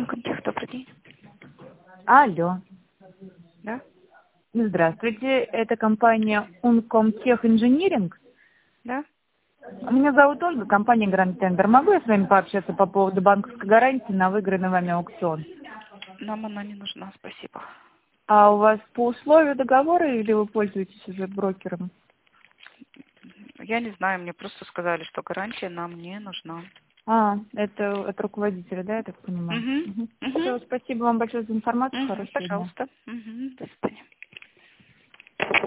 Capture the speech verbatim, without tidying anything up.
Uncomtech, добрый день. Алло. Да? Здравствуйте, это компания Uncomtech Engineering. Да? Меня зовут Ольга, компания Grand Tender. Могу я с вами пообщаться по поводу банковской гарантии на выигранный вами аукцион? Нам она не нужна, спасибо. А у вас по условию договора или вы пользуетесь уже брокером? Я не знаю, мне просто сказали, что гарантия нам не нужна. А, это от руководителя, да, я так понимаю? Угу. Угу. Угу. Все, спасибо вам большое за информацию, Угу. хорошего дня. Пожалуйста. Угу. До свидания.